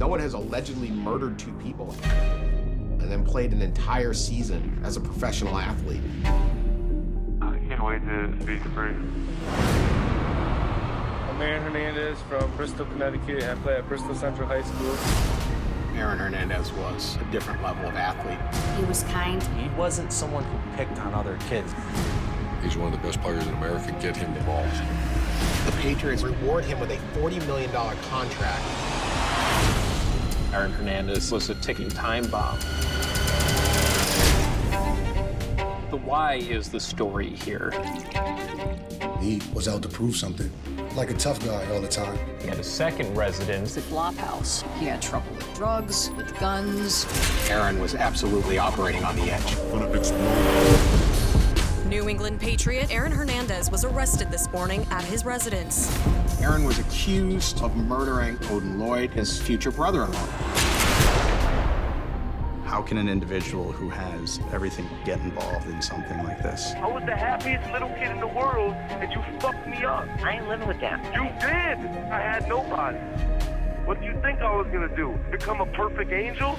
Howard has allegedly murdered 2 people and then played an entire season as a professional athlete. I can't wait to be free. I'm Aaron Hernandez from Bristol, Connecticut. I play at Bristol Central High School. Aaron Hernandez was a different level of athlete. He was kind. He wasn't someone who picked on other kids. He's one of the best players in America. Get him the ball. The Patriots reward him with a $40 million contract. Aaron Hernandez was a ticking time bomb. The why is the story here. He was out to prove something, like a tough guy all the time. He had a second residence. The flop house. He had trouble with drugs, with guns. Aaron was absolutely operating on the edge. New England Patriot Aaron Hernandez was arrested this morning at his residence. Aaron was accused of murdering Odin Lloyd, his future brother-in-law. How can an individual who has everything get involved in something like this? I was the happiest little kid in the world, and you fucked me up. I ain't living with them. You did! I had nobody. What do you think I was gonna do? Become a perfect angel?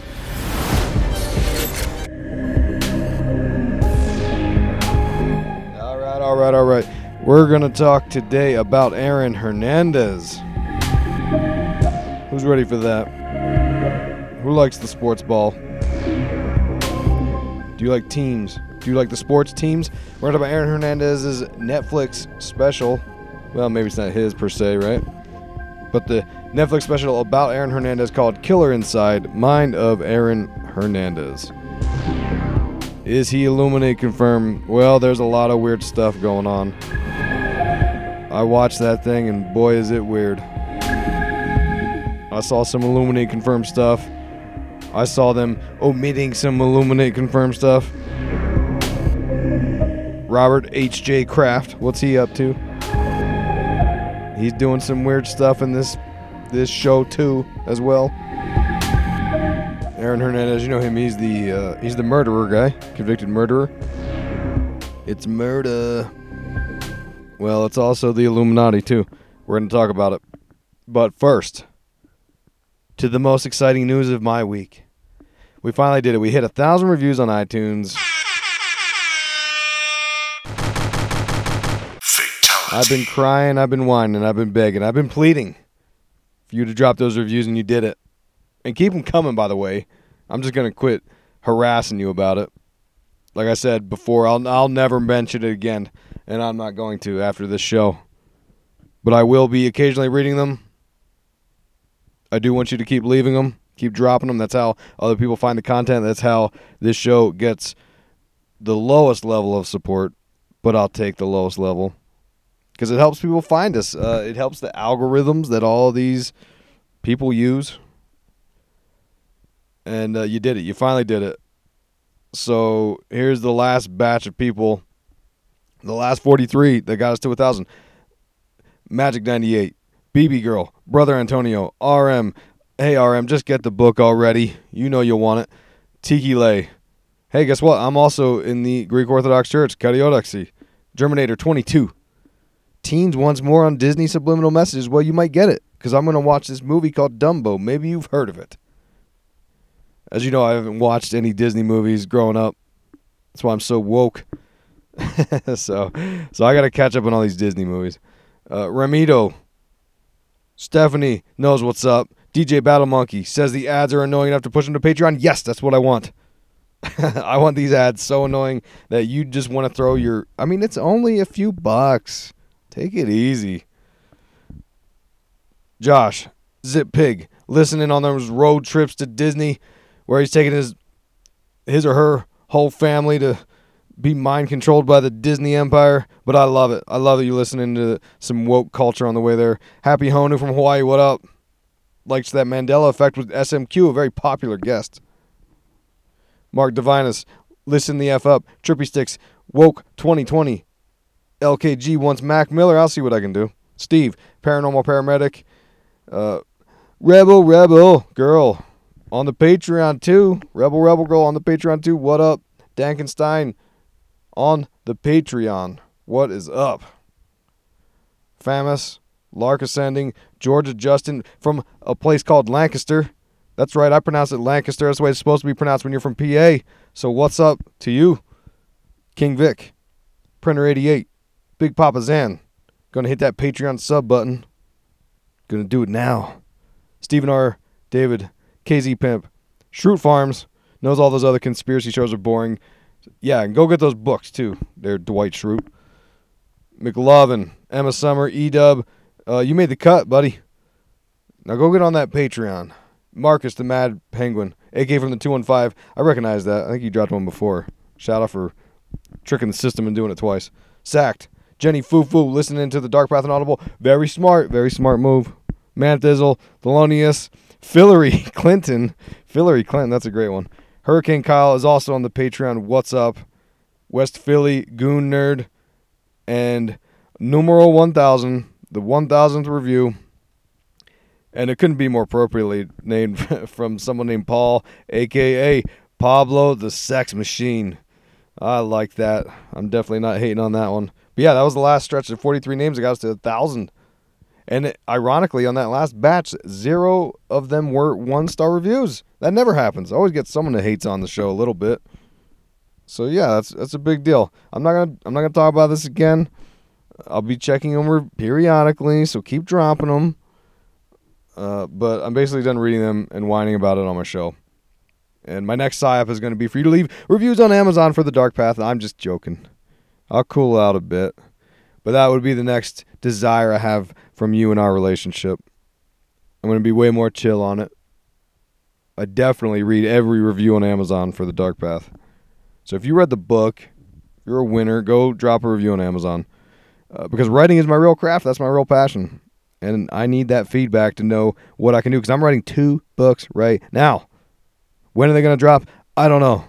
All right. We're going to talk today about Aaron Hernandez. Who's ready for that? Who likes the sports ball? Do you like teams? Do you like the sports teams? We're going to talk about Aaron Hernandez's Netflix special. Well, maybe it's not his per se, right? But the Netflix special about Aaron Hernandez called Killer Inside, Mind of Aaron Hernandez. Is he Illuminati confirmed? Well, there's a lot of weird stuff going on. I watched that thing and boy is it weird. I saw some Illuminati confirmed stuff. I saw them omitting some Illuminati confirmed stuff. Robert H.J. Kraft, what's he up to? He's doing some weird stuff in this show too, as well. Aaron Hernandez, you know him. He's the murderer guy, convicted murderer. It's murder. Well, it's also the Illuminati too. We're going to talk about it. But first, to the most exciting news of my week. We finally did it. We hit 1,000 reviews on iTunes. Fatality. I've been crying, I've been whining, I've been begging, I've been pleading for you to drop those reviews, and you did it. And keep them coming, by the way. I'm just going to quit harassing you about it. Like I said before, I'll never mention it again, and I'm not going to after this show. But I will be occasionally reading them. I do want you to keep leaving them, keep dropping them. That's how other people find the content. That's how this show gets the lowest level of support, but I'll take the lowest level because it helps people find us. It helps the algorithms that all these people use. And you did it. You finally did it. So here's the last batch of people. The last 43 that got us to 1,000. Magic 98. BB Girl. Brother Antonio. RM. Hey, RM, just get the book already. You know you'll want it. Tiki Lay. Hey, guess what? I'm also in the Greek Orthodox Church. Kariodoxy. Germinator 22. Teens wants more on Disney subliminal messages. Well, you might get it because I'm going to watch this movie called Dumbo. Maybe you've heard of it. As you know, I haven't watched any Disney movies growing up. That's why I'm so woke. so I got to catch up on all these Disney movies. Ramito. Stephanie knows what's up. DJ Battle Monkey says the ads are annoying enough to push them to Patreon. Yes, that's what I want. I want these ads so annoying that you just want to throw your... I mean, it's only a few bucks. Take it easy. Josh. Zip Pig. Listening on those road trips to Disney where he's taking his or her whole family to be mind controlled by the Disney empire. But I love it. I love that you're listening to some woke culture on the way there. Happy Honu from Hawaii, what up? Likes that Mandela effect with SMQ, a very popular guest. Mark Divinus, listen the F up. Trippy Sticks, Woke 2020. LKG wants Mac Miller. I'll see what I can do. Steve, Paranormal Paramedic. Rebel Girl on the Patreon too. Rebel Girl on the Patreon too. What up? Dankenstein on the Patreon. What is up? Famus, Lark Ascending, Georgia Justin from a place called Lancaster. That's right, I pronounce it Lancaster. That's the way it's supposed to be pronounced when you're from PA. So what's up to you? King Vic, Printer 88, Big Papa Zan. Gonna hit that Patreon sub button. Gonna do it now. Stephen R. David, KZ Pimp, Shroot Farms, knows all those other conspiracy shows are boring. Yeah, and go get those books too. They're Dwight Schrute. McLovin, Emma Summer, E-Dub. You made the cut, buddy. Now go get on that Patreon. Marcus the Mad Penguin, AK from the 215. I recognize that. I think you dropped one before. Shout out for tricking the system and doing it twice. Sacked. Jenny Fufu, listening to the Dark Path and Audible. Very smart move. Manthizzle, Thelonious, Fillery Clinton, that's a great one. Hurricane Kyle is also on the Patreon. What's up? West Philly, Goon Nerd, and numero 1000, the 1000th review. And it couldn't be more appropriately named from someone named Paul, a.k.a. Pablo the Sex Machine. I like that. I'm definitely not hating on that one. But yeah, that was the last stretch of 43 names that got us to 1,000. And ironically, on that last batch, 0 of them were 1-star reviews. That never happens. I always get someone that hates on the show a little bit. So yeah, that's a big deal. I'm not gonna talk about this again. I'll be checking them periodically, so keep dropping them. But I'm basically done reading them and whining about it on my show. And my next psyop is going to be for you to leave reviews on Amazon for The Dark Path. I'm just joking. I'll cool out a bit. But that would be the next desire I have from you in our relationship. I'm going to be way more chill on it. I definitely read every review on Amazon for The Dark Path. So if you read the book, you're a winner, go drop a review on Amazon. Because writing is my real craft. That's my real passion. And I need that feedback to know what I can do. Because I'm writing 2 books right now. When are they going to drop? I don't know.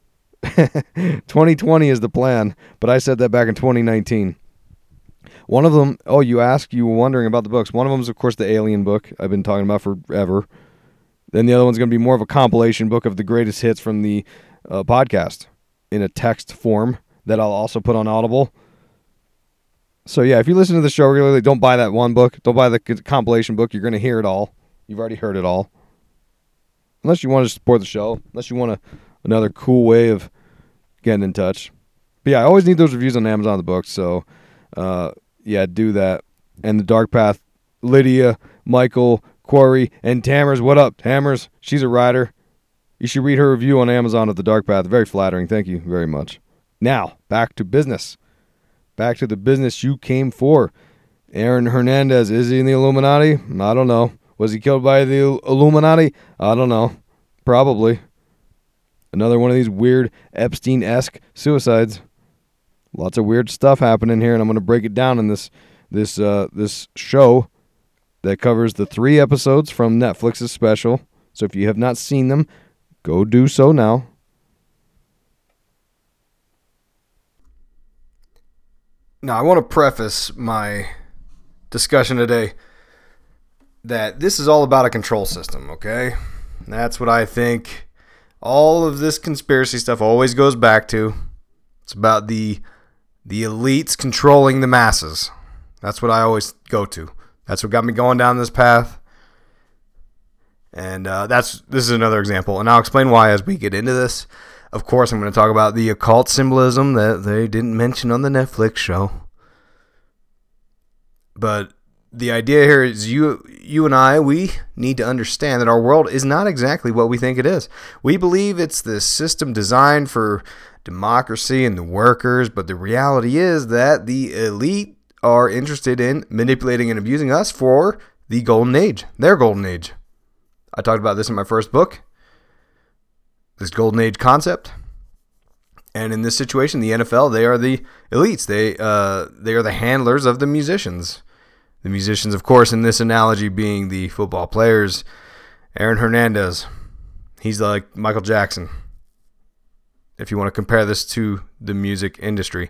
2020 is the plan. But I said that back in 2019. One of them, you were wondering about the books. One of them is, of course, the Alien book I've been talking about forever. Then the other one's going to be more of a compilation book of the greatest hits from the podcast in a text form that I'll also put on Audible. So yeah, if you listen to the show regularly, don't buy that one book. Don't buy the compilation book. You're going to hear it all. You've already heard it all. Unless you want to support the show. Unless you want another cool way of getting in touch. But yeah, I always need those reviews on Amazon the books. So yeah, do that. And The Dark Path, Lydia, Michael, Quarry, and Tamers. What up, Tamers? She's a writer. You should read her review on Amazon of The Dark Path. Very flattering. Thank you very much. Now, back to business. Back to the business you came for. Aaron Hernandez, is he in the Illuminati? I don't know. Was he killed by the Illuminati? I don't know. Probably. Another one of these weird Epstein-esque suicides. Lots of weird stuff happening here, and I'm going to break it down in this show that covers the 3 episodes from Netflix's special. So if you have not seen them, go do so now. Now, I want to preface my discussion today that this is all about a control system, okay? That's what I think all of this conspiracy stuff always goes back to. It's about the elites controlling the masses. That's what I always go to. That's what got me going down this path. And this is another example. And I'll explain why as we get into this. Of course, I'm going to talk about the occult symbolism that they didn't mention on the Netflix show. But the idea here is you and I, we need to understand that our world is not exactly what we think it is. We believe it's this system designed for democracy and the workers, but the reality is that the elite are interested in manipulating and abusing us for the golden age, their golden age. I talked about this in my first book, this golden age concept. And in this situation, the NFL, they are the elites. They are the handlers of the musicians. The musicians, of course, in this analogy being the football players. Aaron Hernandez, he's like Michael Jackson, if you want to compare this to the music industry.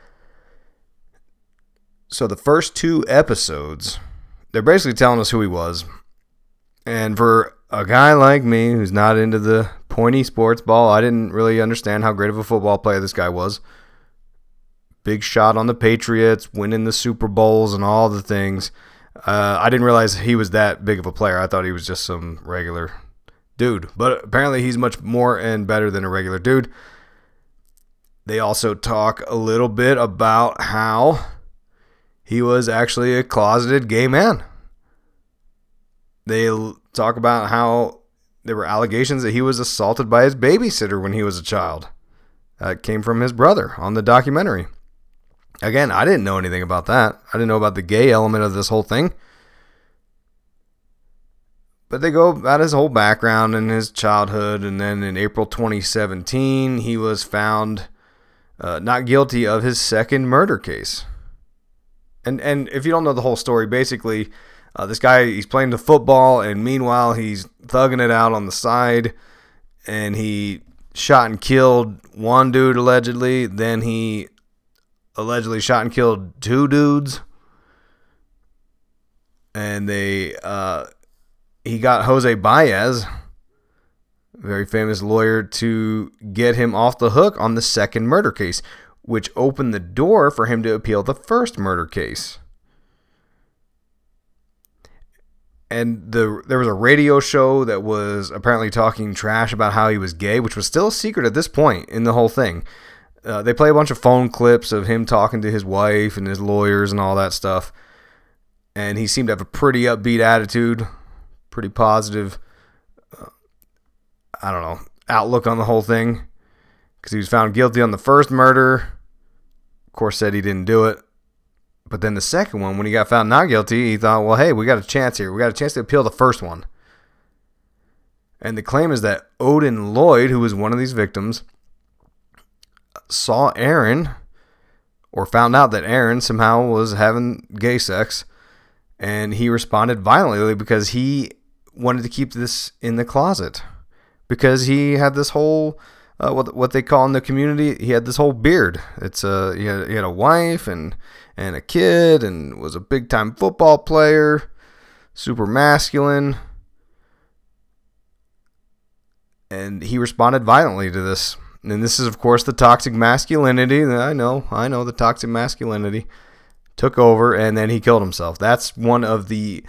So the first 2 episodes, they're basically telling us who he was. And for a guy like me who's not into the pointy sports ball, I didn't really understand how great of a football player this guy was. Big shot on the Patriots, winning the Super Bowls and all the things. I didn't realize he was that big of a player. I thought he was just some regular dude. But apparently he's much more and better than a regular dude. They also talk a little bit about how he was actually a closeted gay man. They talk about how there were allegations that he was assaulted by his babysitter when he was a child. That came from his brother on the documentary. Again, I didn't know anything about that. I didn't know about the gay element of this whole thing. But they go about his whole background and his childhood, and then in April 2017, he was found not guilty of his second murder case. And if you don't know the whole story, basically, this guy, he's playing the football, and meanwhile, he's thugging it out on the side, and he shot and killed one dude, allegedly. Then he allegedly shot and killed two dudes. And he got Jose Baez, a very famous lawyer, to get him off the hook on the second murder case, which opened the door for him to appeal the first murder case. And there was a radio show that was apparently talking trash about how he was gay, which was still a secret at this point in the whole thing. They play a bunch of phone clips of him talking to his wife and his lawyers and all that stuff. And he seemed to have a pretty upbeat attitude, pretty positive, outlook on the whole thing. Because he was found guilty on the first murder. Of course, said he didn't do it. But then the second one, when he got found not guilty, he thought, well, hey, we got a chance here. We got a chance to appeal the first one. And the claim is that Odin Lloyd, who was one of these victims, saw Aaron, or found out that Aaron somehow was having gay sex, and he responded violently because he wanted to keep this in the closet. Because he had this whole, what they call in the community, he had this whole beard. It's he had a wife and a kid, and was a big-time football player, super masculine. And he responded violently to this. And this is, of course, the toxic masculinity. I know the toxic masculinity took over, and then he killed himself. That's one of the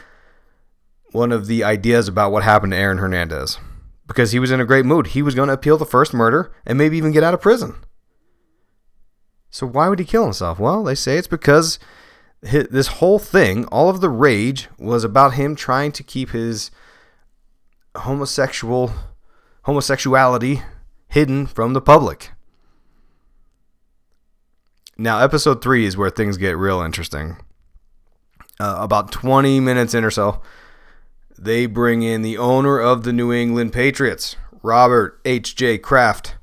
ideas about what happened to Aaron Hernandez. Because he was in a great mood. He was going to appeal the first murder and maybe even get out of prison. So why would he kill himself? Well, they say it's because this whole thing, all of the rage, was about him trying to keep his homosexuality hidden from the public. Now, episode 3 is where things get real interesting. About 20 minutes in or so, they bring in the owner of the New England Patriots, Robert H.J. Kraft.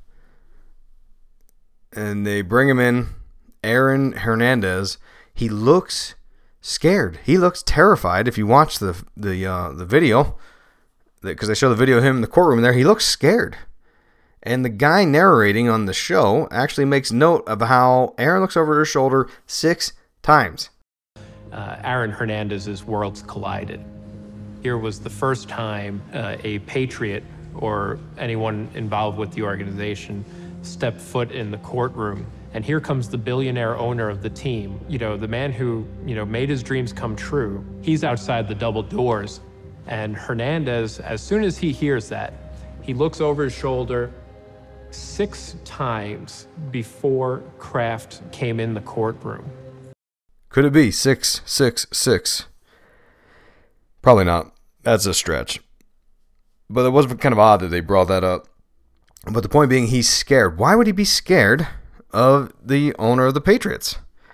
And they bring him in, Aaron Hernandez. He looks scared. He looks terrified. If you watch the video, because they show the video of him in the courtroom there, he looks scared. And the guy narrating on the show actually makes note of how Aaron looks over his shoulder 6 times. Aaron Hernandez's worlds collided. Here was the first time a Patriot or anyone involved with the organization stepped foot in the courtroom. And here comes the billionaire owner of the team, the man who, made his dreams come true. He's outside the double doors. And Hernandez, as soon as he hears that, he looks over his shoulder 6 times before Kraft came in the courtroom. Could it be 666? Probably not. That's a stretch. But it was kind of odd that they brought that up. But the point being, he's scared. Why would he be scared of the owner of the Patriots?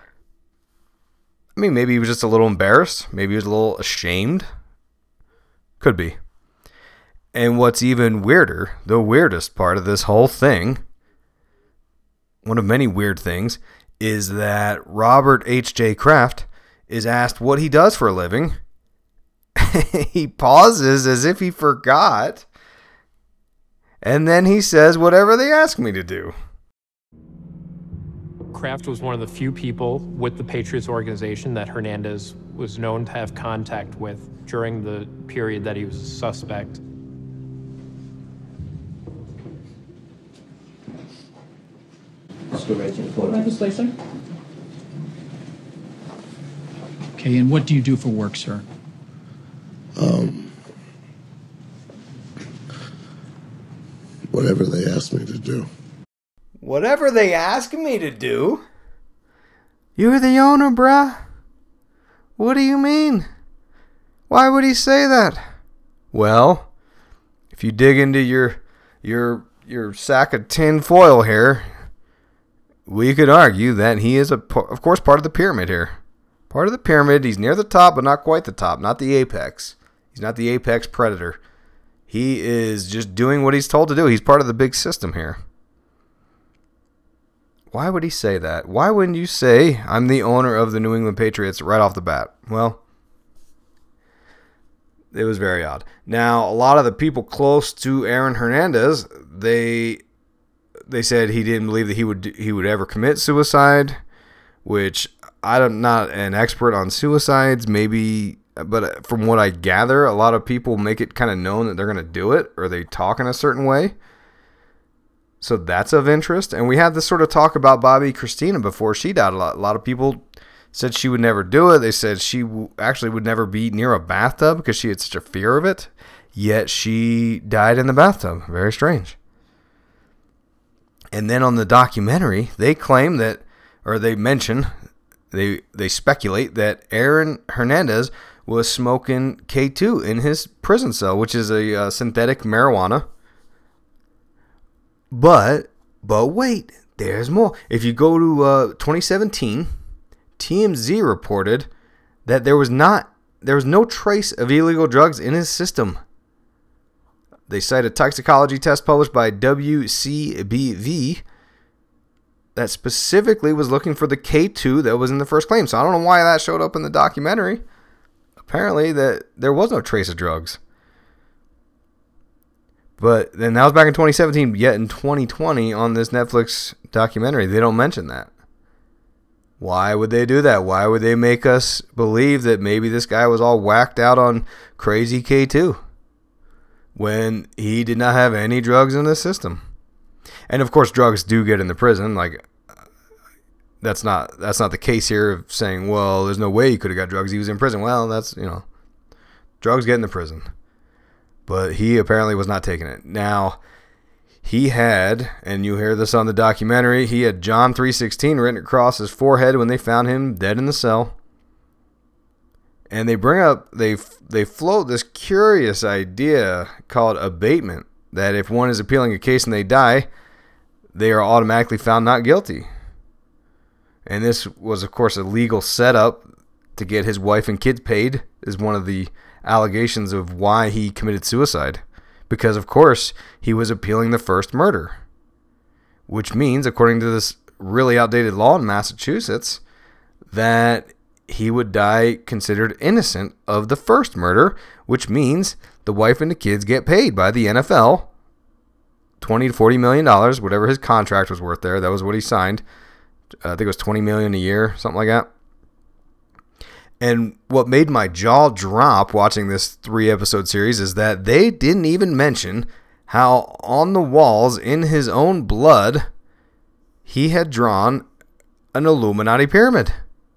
I mean, maybe he was just a little embarrassed. Maybe he was a little ashamed. Could be. And what's even weirder, the weirdest part of this whole thing, one of many weird things, is that Robert H.J. Kraft is asked what he does for a living. He pauses as if he forgot. And then he says, whatever they ask me to do. Kraft was one of the few people with the Patriots organization that Hernandez was known to have contact with during the period that he was a suspect. Let's go right to the photo. Legislation. Okay, and what do you do for work, sir? Whatever they ask me to do. Whatever they ask me to do? You're the owner, bruh. What do you mean? Why would he say that? Well, if you dig into your sack of tin foil here, we could argue that he is, of course, part of the pyramid here. Part of the pyramid. He's near the top, but not quite the top. Not the apex. He's not the apex predator. He is just doing what he's told to do. He's part of the big system here. Why would he say that? Why wouldn't you say, I'm the owner of the New England Patriots right off the bat? Well, it was very odd. Now, a lot of the people close to Aaron Hernandez, they said he didn't believe that he would ever commit suicide, which I'm not an expert on suicides, maybe, but from what I gather, a lot of people make it kind of known that they're going to do it, or they talk in a certain way. So that's of interest. And we had this sort of talk about Bobby Christina before she died. A lot of people said she would never do it. They said she actually would never be near a bathtub because she had such a fear of it. Yet she died in the bathtub. Very strange. And then on the documentary, they claim that, or they mention, they speculate that Aaron Hernandez was smoking K2 in his prison cell, which is a synthetic marijuana. But wait, there's more. If you go to 2017, TMZ reported that there was no trace of illegal drugs in his system. They cite a toxicology test published by WCBV that specifically was looking for the K2 that was in the first claim. So I don't know why that showed up in the documentary. Apparently that there was no trace of drugs. But then that was back in 2017, yet in 2020 on this Netflix documentary, they don't mention that. Why would they do that? Why would they make us believe that maybe this guy was all whacked out on crazy K2 when he did not have any drugs in the system? And of course, drugs do get in the prison. Like, that's not the case here of saying, well, there's no way he could have got drugs. He was in prison. Well, that's, drugs get in the prison. But he apparently was not taking it. Now, he had, and you hear this on the documentary, he had John 3:16 written across his forehead when they found him dead in the cell. And they float this curious idea called abatement, that if one is appealing a case and they die, they are automatically found not guilty. And this was, of course, a legal setup to get his wife and kids paid, is one of the allegations of why he committed suicide. Because, of course, he was appealing the first murder. Which means, according to this really outdated law in Massachusetts, that he would die considered innocent of the first murder, which means the wife and the kids get paid by the NFL $20 to $40 million, whatever his contract was worth there. That was what he signed. I think it was $20 million a year, something like that. And what made my jaw drop watching this 3-episode series is that they didn't even mention how on the walls in his own blood he had drawn an Illuminati pyramid.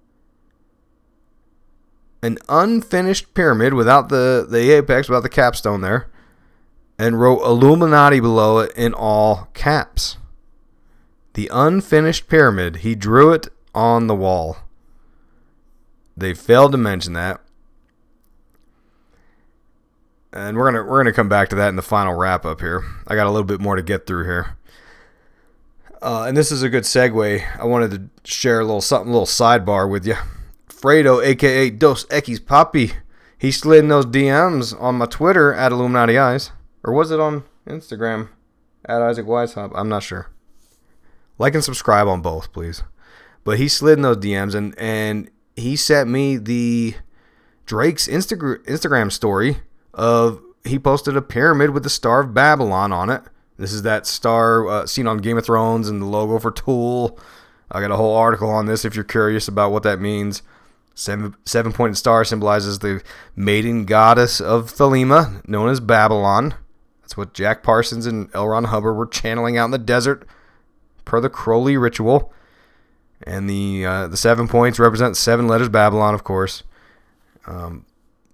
An unfinished pyramid without the apex, without the capstone there, and wrote Illuminati below it in all caps. The unfinished pyramid, he drew it on the wall. They failed to mention that. And we're gonna come back to that in the final wrap up here. I got a little bit more to get through here. And this is a good segue. I wanted to share a little sidebar with you. Fredo, aka Dos Equis Papi, he slid in those DMs on my Twitter at Illuminati Eyes. Or was it on Instagram at Isaac Weishaupt? I'm not sure. Like and subscribe on both, please. But he slid in those DMs and he sent me the Drake's Instagram story of he posted a pyramid with the Star of Babylon on it. This is that star seen on Game of Thrones and the logo for Tool. I got a whole article on this if you're curious about what that means. Seven-pointed star symbolizes the maiden goddess of Thelema, known as Babylon. That's what Jack Parsons and L. Ron Hubbard were channeling out in the desert per the Crowley ritual. And the 7 points represent 7 letters Babylon, of course.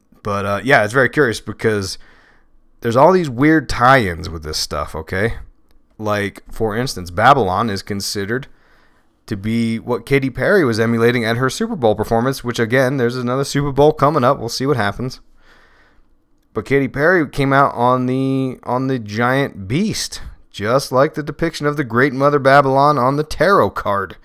But yeah, it's very curious because there's all these weird tie-ins with this stuff, okay? Like, for instance, Babylon is considered to be what Katy Perry was emulating at her Super Bowl performance, which, again, there's another Super Bowl coming up. We'll see what happens. But Katy Perry came out on the giant beast, just like the depiction of the Great Mother Babylon on the tarot card.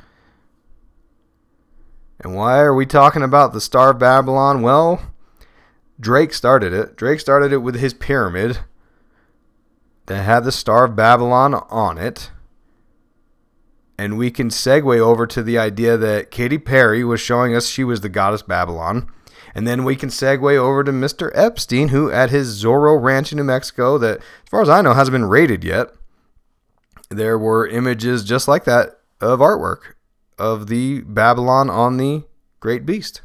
And why are we talking about the Star of Babylon? Well, Drake started it. Drake started it with his pyramid that had the Star of Babylon on it. And we can segue over to the idea that Katy Perry was showing us she was the goddess Babylon. And then we can segue over to Mr. Epstein, who at his Zorro Ranch in New Mexico, that, as far as I know, hasn't been raided yet. There were images just like that of artwork of the Babylon on the Great Beast.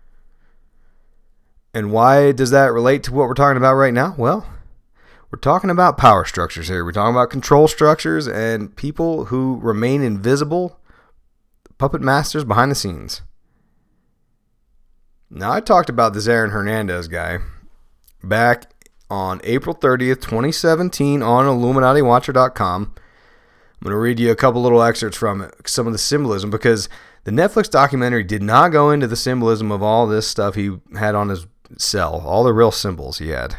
And why does that relate to what we're talking about right now? Well, we're talking about power structures here. We're talking about control structures and people who remain invisible, puppet masters behind the scenes. Now, I talked about this Aaron Hernandez guy back on April 30th, 2017 on IlluminatiWatcher.com. I'm going to read you a couple little excerpts from it, some of the symbolism, because the Netflix documentary did not go into the symbolism of all this stuff he had on his cell, all the real symbols he had.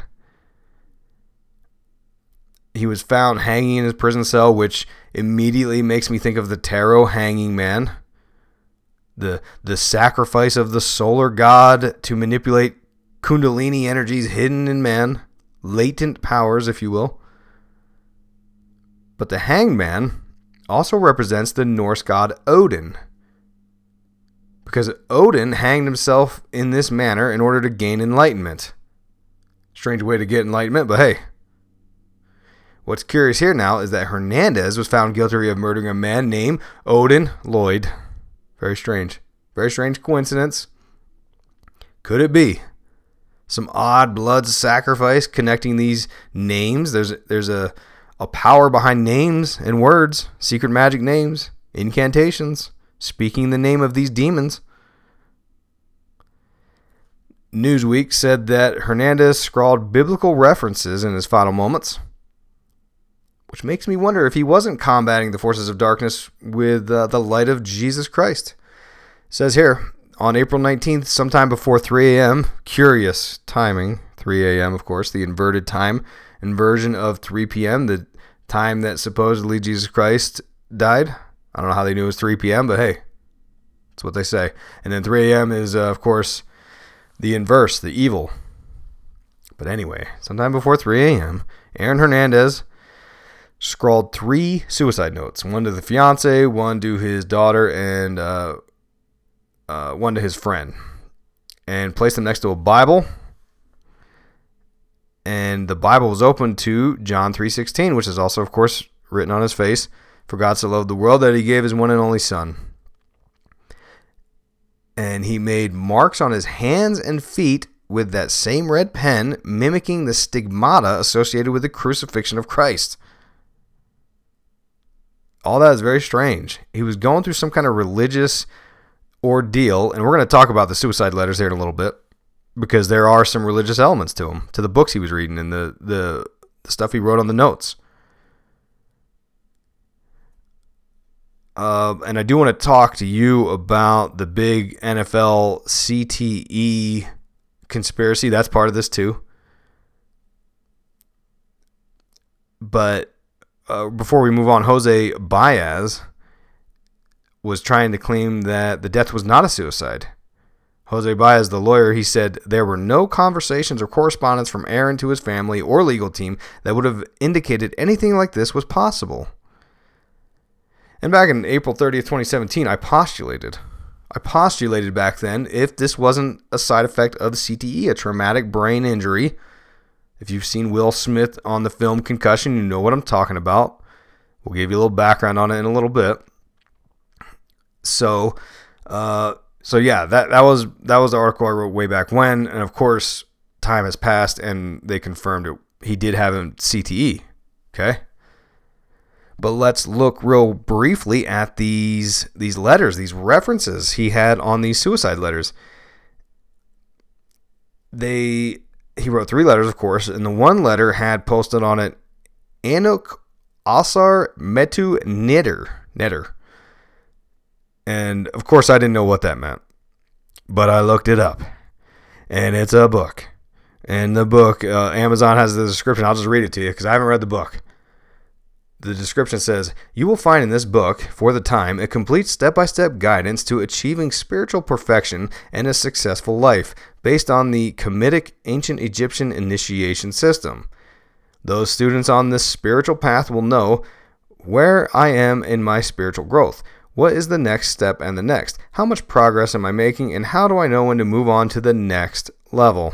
He was found hanging in his prison cell, which immediately makes me think of the tarot hanging man. The sacrifice of the solar god to manipulate Kundalini energies hidden in man, latent powers, if you will. But the hanged man also represents the Norse god Odin, because Odin hanged himself in this manner in order to gain enlightenment. Strange way to get enlightenment, but hey. What's curious here now is that Hernandez was found guilty of murdering a man named Odin Lloyd. Very strange. Very strange coincidence. Could it be some odd blood sacrifice connecting these names? There's a power behind names and words, secret magic names, incantations, speaking the name of these demons. Newsweek said that Hernandez scrawled biblical references in his final moments, which makes me wonder if he wasn't combating the forces of darkness with the light of Jesus Christ. It says here, on April 19th, sometime before 3 a.m., curious timing, 3 a.m., of course, the inverted time, inversion of 3 p.m., the time that supposedly Jesus Christ died. I don't know how they knew it was 3 p.m., but hey, that's what they say. And then 3 a.m. is, of course, the inverse, the evil. But anyway, sometime before 3 a.m., Aaron Hernandez scrawled 3 suicide notes. One to the fiance, one to his daughter, and one to his friend. And placed them next to a Bible. And the Bible was open to John 3:16, which is also, of course, written on his face. For God so loved the world that he gave his one and only Son. And he made marks on his hands and feet with that same red pen, mimicking the stigmata associated with the crucifixion of Christ. All that is very strange. He was going through some kind of religious ordeal, and we're going to talk about the suicide letters here in a little bit, because there are some religious elements to him, to the books he was reading and the stuff he wrote on the notes. And I do want to talk to you about the big NFL CTE conspiracy. That's part of this too. But before we move on, Jose Baez was trying to claim that the death was not a suicide. Jose Baez, the lawyer, he said there were no conversations or correspondence from Aaron to his family or legal team that would have indicated anything like this was possible. And back in April 30th, 2017, I postulated back then if this wasn't a side effect of CTE, a traumatic brain injury. If you've seen Will Smith on the film Concussion, you know what I'm talking about. We'll give you a little background on it in a little bit. So yeah, that was the article I wrote way back when, and of course, time has passed, and they confirmed it. He did have CTE. Okay. But let's look real briefly at these letters, these references he had on these suicide letters. He wrote 3 letters, of course, and the one letter had posted on it, Anuk Asar Metu Netter. And of course I didn't know what that meant, but I looked it up, and it's a book. And the book, Amazon has the description. I'll just read it to you because I haven't read the book. The description says, "You will find in this book, for the time, a complete step-by-step guidance to achieving spiritual perfection and a successful life, based on the Kemetic ancient Egyptian initiation system. Those students on this spiritual path will know where I am in my spiritual growth. What is the next step and the next? How much progress am I making, and how do I know when to move on to the next level?"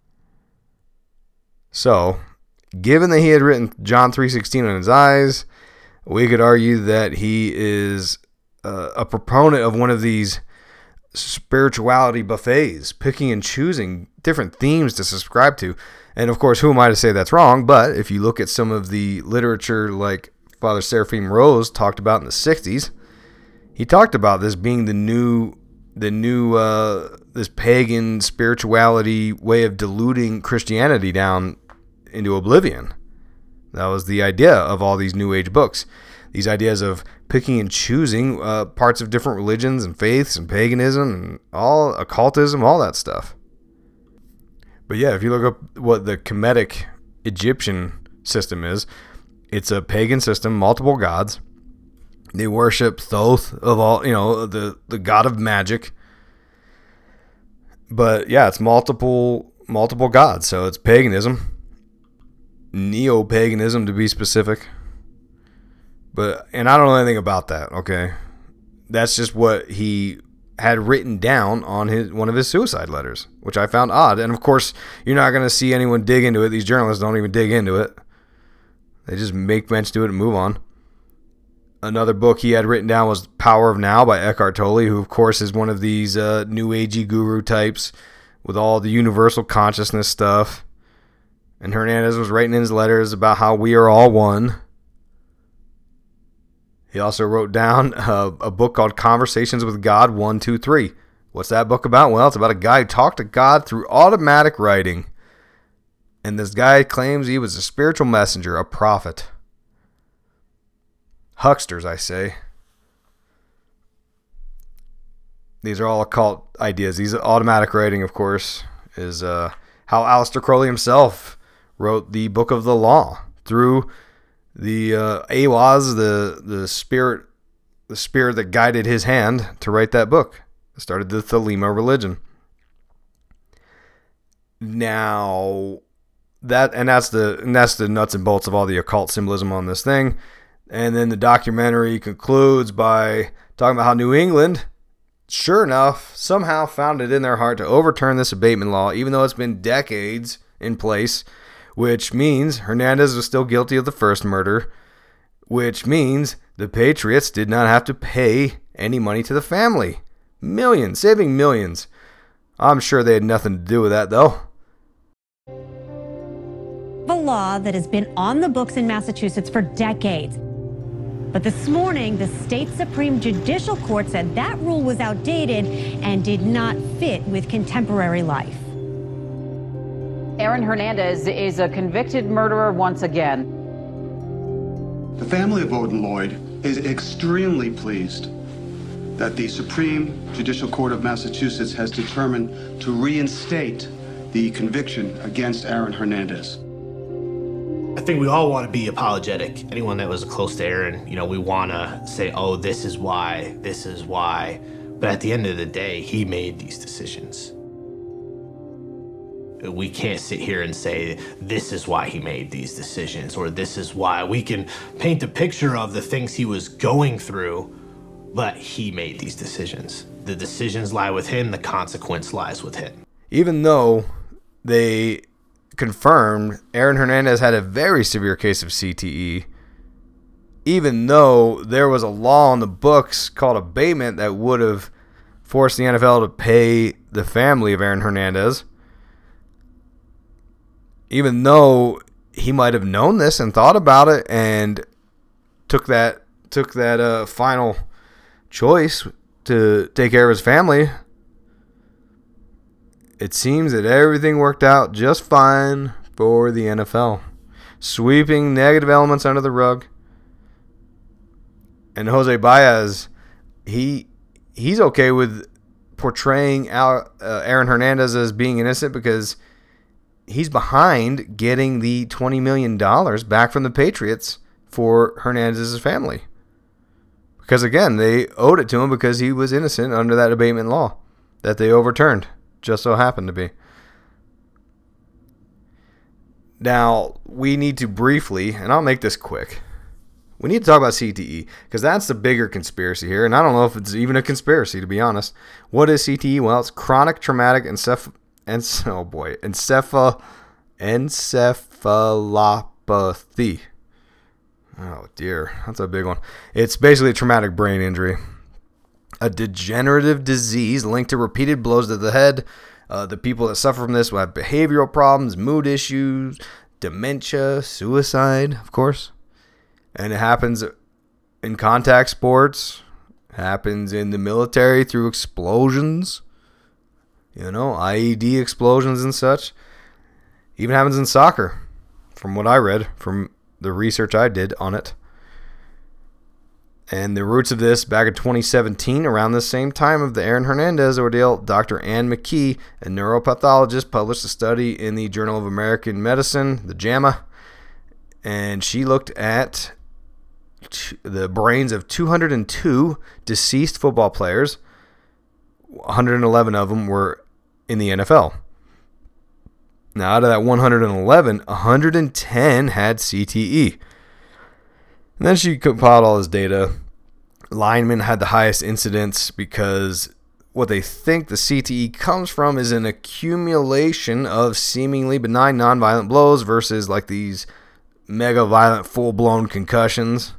So, given that he had written John 3:16 on his eyes, we could argue that he is a proponent of one of these spirituality buffets, picking and choosing different themes to subscribe to. And of course, who am I to say that's wrong? But if you look at some of the literature like Father Seraphim Rose talked about in the 60s, he talked about this being the new this pagan spirituality way of diluting Christianity down into oblivion. That was the idea of all these New Age books. These ideas of picking and choosing parts of different religions and faiths and paganism and all occultism, all that stuff. But yeah, if you look up what the Kemetic Egyptian system is, it's a pagan system, multiple gods. They worship Thoth of all, the god of magic. But yeah, it's multiple gods. So it's paganism. Neo-paganism to be specific. And I don't know anything about that, okay? That's just what he had written down on one of his suicide letters, which I found odd. And of course, you're not going to see anyone dig into it. These journalists don't even dig into it. They just make mention to it and move on. Another book he had written down was Power of Now by Eckhart Tolle, who of course is one of these new agey guru types with all the universal consciousness stuff. And Hernandez was writing in his letters about how we are all one. He also wrote down a book called Conversations with God 1, 2, 3. What's that book about? Well, it's about a guy who talked to God through automatic writing. And this guy claims he was a spiritual messenger, a prophet. Hucksters, I say. These are all occult ideas. These automatic writing, of course, is how Aleister Crowley himself wrote the Book of the Law through the Awaz, the spirit that guided his hand to write that book. It started the Thelema religion. Now, that's the nuts and bolts of all the occult symbolism on this thing. And then the documentary concludes by talking about how New England, sure enough, somehow found it in their heart to overturn this abatement law, even though it's been decades in place, which means Hernandez was still guilty of the first murder, which means the Patriots did not have to pay any money to the family. Millions, saving millions. I'm sure they had nothing to do with that, though. A law that has been on the books in Massachusetts for decades. But this morning, the state Supreme Judicial Court said that rule was outdated and did not fit with contemporary life. Aaron Hernandez is a convicted murderer once again. The family of Odin Lloyd is extremely pleased that the Supreme Judicial Court of Massachusetts has determined to reinstate the conviction against Aaron Hernandez. I think we all want to be apologetic. Anyone that was close to Aaron, we want to say, oh, this is why. But at the end of the day, he made these decisions. We can't sit here and say, this is why he made these decisions, or this is why. We can paint a picture of the things he was going through, but he made these decisions. The decisions lie with him, the consequence lies with him. Even though they confirmed Aaron Hernandez had a very severe case of CTE, even though there was a law on the books called abatement that would have forced the NFL to pay the family of Aaron Hernandez, even though he might have known this and thought about it and took that final choice to take care of his family, it seems that everything worked out just fine for the NFL. Sweeping negative elements under the rug, And Jose Baez, he's okay with portraying Aaron Hernandez as being innocent because he's behind getting the $20 million back from the Patriots for Hernandez's family. Because, again, they owed it to him because he was innocent under that abatement law that they overturned. Just so happened to be. Now, we need to briefly, and I'll make this quick, we need to talk about CTE because that's the bigger conspiracy here, and I don't know if it's even a conspiracy, to be honest. What is CTE? Well, it's chronic traumatic encephalopathy. Oh, dear. That's a big one. It's basically a traumatic brain injury. A degenerative disease linked to repeated blows to the head. The people that suffer from this will have behavioral problems, mood issues, dementia, suicide, of course. And it happens in contact sports. It happens in the military through explosions. IED explosions and such. Even happens in soccer, from what I read, from the research I did on it. And the roots of this, back in 2017, around the same time of the Aaron Hernandez ordeal, Dr. Ann McKee, a neuropathologist, published a study in the Journal of American Medicine, the JAMA, and she looked at the brains of 202 deceased football players. 111 of them were in the NFL. Now, out of that 111, 110 had CTE. And then she compiled all this data. Linemen had the highest incidence because what they think the CTE comes from is an accumulation of seemingly benign nonviolent blows versus like these mega violent full-blown concussions.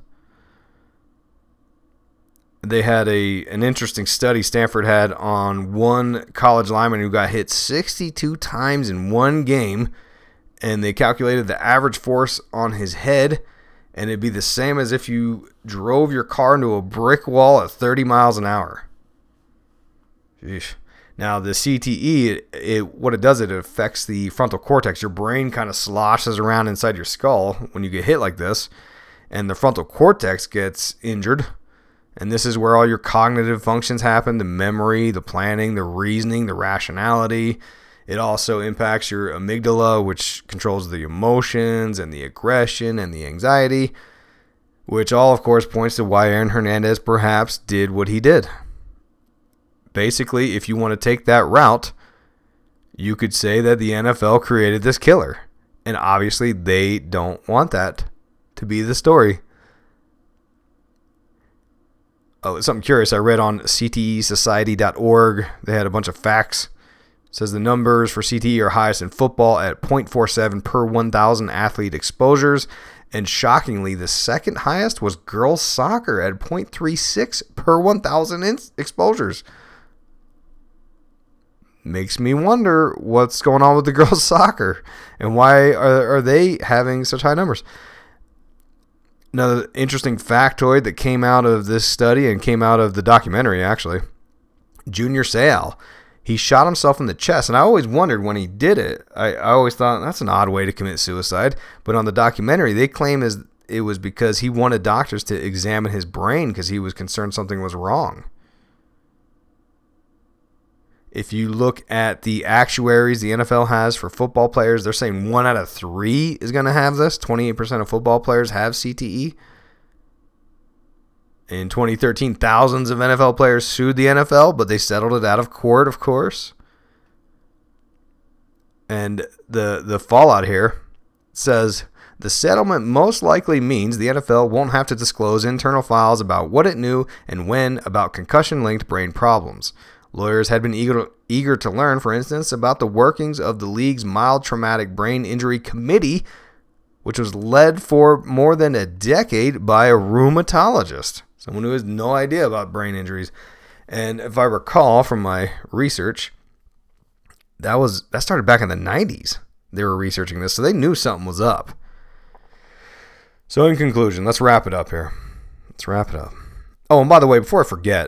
They had an interesting study Stanford had on one college lineman who got hit 62 times in one game, and they calculated the average force on his head, and it'd be the same as if you drove your car into a brick wall at 30 miles an hour. Sheesh. Now, the CTE, what it does, it affects the frontal cortex. Your brain kind of sloshes around inside your skull when you get hit like this, and the frontal cortex gets injured. And this is where all your cognitive functions happen, the memory, the planning, the reasoning, the rationality. It also impacts your amygdala, which controls the emotions and the aggression and the anxiety, which all, of course, points to why Aaron Hernandez perhaps did what he did. Basically, if you want to take that route, you could say that the NFL created this killer. And obviously, they don't want that to be the story. Oh, something curious I read on CTEsociety.org. They had a bunch of facts. It says the numbers for CTE are highest in football at 0.47 per 1,000 athlete exposures. And shockingly, the second highest was girls soccer at 0.36 per 1,000 exposures. Makes me wonder what's going on with the girls soccer and why are they having such high numbers. Another interesting factoid that came out of this study and came out of the documentary, actually. Junior Seau, he shot himself in the chest, and I always wondered when he did it. I always thought that's an odd way to commit suicide. But on the documentary, they claim it was because he wanted doctors to examine his brain because he was concerned something was wrong. If you look at the actuaries the NFL has for football players, they're saying 1 out of 3 is going to have this. 28% of football players have CTE. In 2013, thousands of NFL players sued the NFL, but they settled it out of court, of course. And the fallout here says, the settlement most likely means the NFL won't have to disclose internal files about what it knew and when about concussion-linked brain problems. Lawyers had been eager to learn, for instance, about the workings of the league's Mild Traumatic Brain Injury Committee, which was led for more than a decade by a rheumatologist, someone who has no idea about brain injuries. And if I recall from my research, that started back in the 90s. They were researching this, so they knew something was up. So in conclusion, let's wrap it up here. Oh, and by the way, before I forget,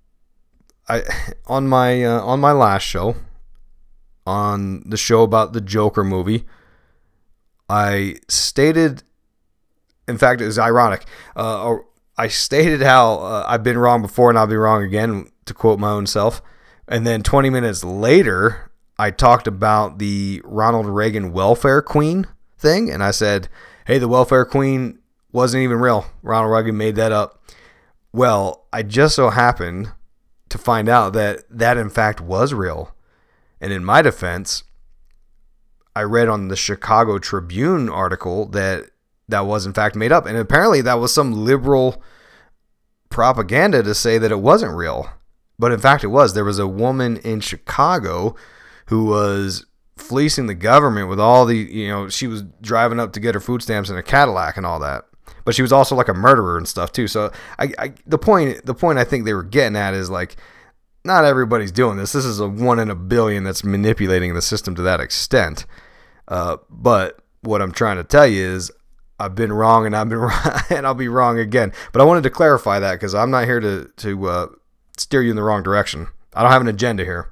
on my last show, on the show about the Joker movie, I stated, in fact, it was ironic. I stated how I've been wrong before and I'll be wrong again, to quote my own self. And then 20 minutes later, I talked about the Ronald Reagan welfare queen thing. And I said, hey, the welfare queen wasn't even real. Ronald Reagan made that up. Well, I just so happened to find out that in fact was real. And in my defense, I read on the Chicago Tribune article that was in fact made up. And apparently that was some liberal propaganda to say that it wasn't real. But in fact it was. There was a woman in Chicago who was fleecing the government with all the, she was driving up to get her food stamps in a Cadillac and all that. But she was also like a murderer and stuff too. So the point I think they were getting at is like, not everybody's doing this. This is a 1 in a billion that's manipulating the system to that extent. But what I'm trying to tell you is I've been wrong and and I'll be wrong again. But I wanted to clarify that because I'm not here to steer you in the wrong direction. I don't have an agenda here.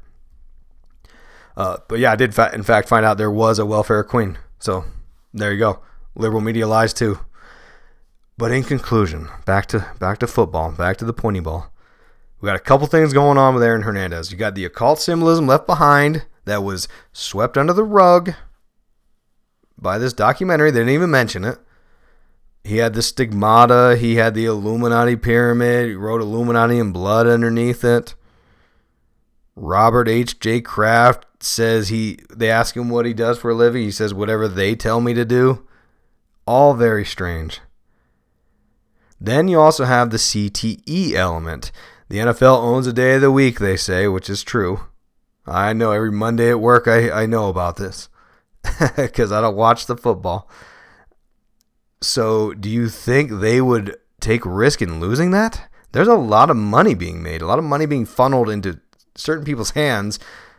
But yeah, I did in fact find out there was a welfare queen. So there you go. Liberal media lies too. But in conclusion, back to football, back to the pointy ball. We got a couple things going on with Aaron Hernandez. You got the occult symbolism left behind that was swept under the rug by this documentary. They didn't even mention it. He had the stigmata. He had the Illuminati pyramid. He wrote Illuminati in blood underneath it. Robert H.J. Kraft says they ask him what he does for a living. He says whatever they tell me to do. All very strange. Then you also have the CTE element. The NFL owns a day of the week, they say, which is true. I know every Monday at work I know about this because I don't watch the football. So do you think they would take risk in losing that? There's a lot of money being made, a lot of money being funneled into certain people's hands.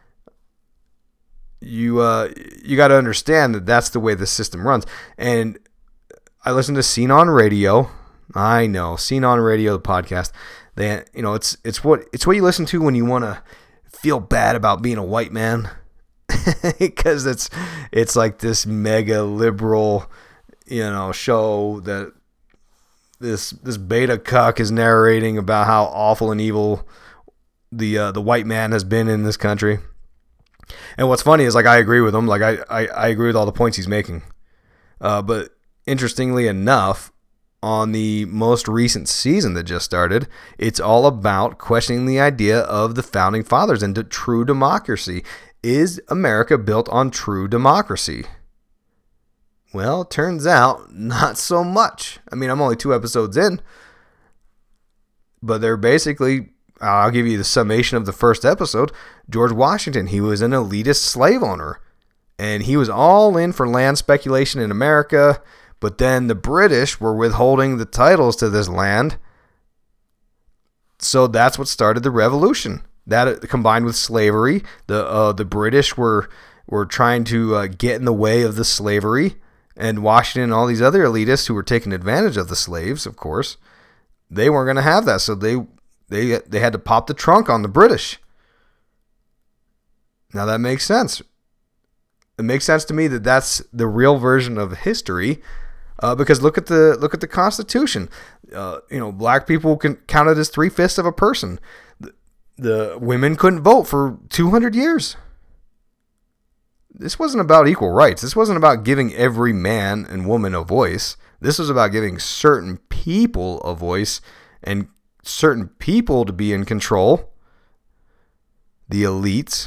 You got to understand that that's the way the system runs. And I listen to Scene on Radio. I know, Scene on Radio, the podcast. They, it's what you listen to when you want to feel bad about being a white man, because it's like this mega liberal, show that this beta cuck is narrating about how awful and evil the white man has been in this country. And what's funny is, like, I agree with him. Like, I agree with all the points he's making. But interestingly enough, on the most recent season that just started, it's all about questioning the idea of the founding fathers and true democracy. Is America built on true democracy? Well, it turns out not so much. I mean, I'm only 2 episodes in, but they're basically, I'll give you the summation of the first episode. George Washington, he was an elitist slave owner, and he was all in for land speculation in America. But then the British were withholding the titles to this land. So that's what started the revolution. That combined with slavery, the British were trying to get in the way of the slavery, and Washington and all these other elitists who were taking advantage of the slaves, of course, they weren't going to have that. So they had to pop the trunk on the British. Now that makes sense. It makes sense to me that that's the real version of history. Because look at the Constitution. Black people counted as 3/5 of a person. The women couldn't vote for 200 years. This wasn't about equal rights. This wasn't about giving every man and woman a voice. This was about giving certain people a voice and certain people to be in control. The elites.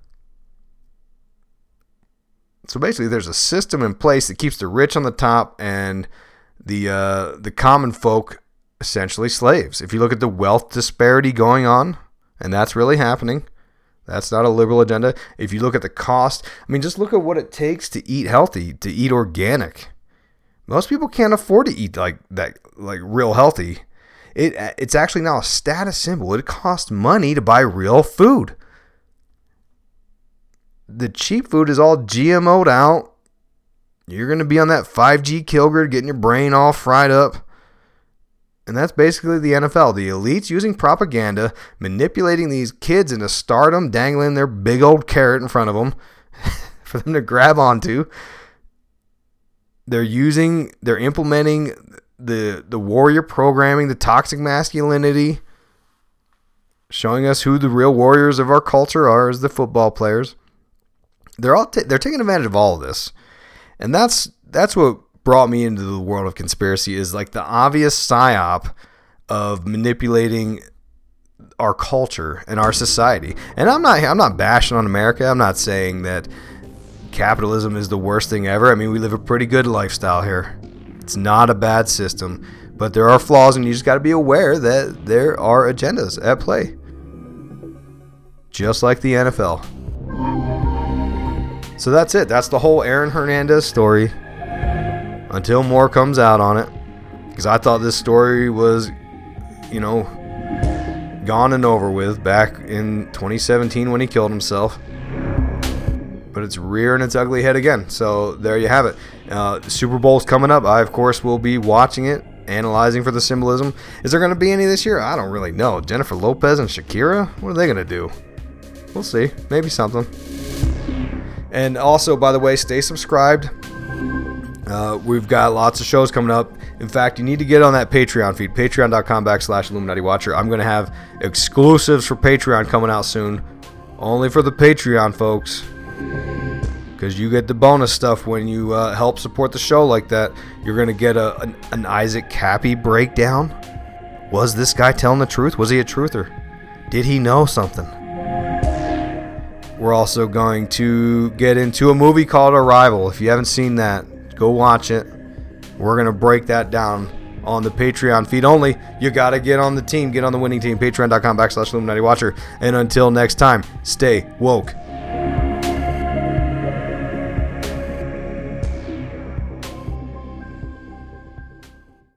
So basically, there's a system in place that keeps the rich on the top and the common folk essentially slaves. If you look at the wealth disparity going on, and that's really happening, that's not a liberal agenda. If you look at the cost, I mean, just look at what it takes to eat healthy, to eat organic. Most people can't afford to eat like that, like real healthy. It's actually now a status symbol. It costs money to buy real food. The cheap food is all GMO'd out. You're going to be on that 5G kill grid, getting your brain all fried up. And that's basically the NFL. The elites using propaganda, manipulating these kids into stardom, dangling their big old carrot in front of them for them to grab onto. They're implementing the warrior programming, the toxic masculinity, showing us who the real warriors of our culture are as the football players. They're taking advantage of all of this. And that's what brought me into the world of conspiracy, is like the obvious psyop of manipulating our culture and our society. And I'm not bashing on America. I'm not saying that capitalism is the worst thing ever. I mean, we live a pretty good lifestyle here. It's not a bad system, but there are flaws, and you just got to be aware that there are agendas at play. Just like the NFL. So that's it. That's the whole Aaron Hernandez story. Until more comes out on it. Because I thought this story was, gone and over with back in 2017 when he killed himself. But it's rearing its ugly head again. So there you have it. The Super Bowl's coming up. I, of course, will be watching it, analyzing for the symbolism. Is there going to be any this year? I don't really know. Jennifer Lopez and Shakira? What are they going to do? We'll see. Maybe something. And also, by the way, stay subscribed. We've got lots of shows coming up. In fact, you need to get on that Patreon feed, patreon.com/Illuminati Watcher. I'm going to have exclusives for Patreon coming out soon. Only for the Patreon folks. Because you get the bonus stuff when you help support the show like that. You're going to get an Isaac Cappy breakdown. Was this guy telling the truth? Was he a truther? Did he know something? We're also going to get into a movie called Arrival. If you haven't seen that, go watch it. We're going to break that down on the Patreon feed only. You got to get on the team. Get on the winning team. Patreon.com/Illuminati Watcher. And until next time, stay woke.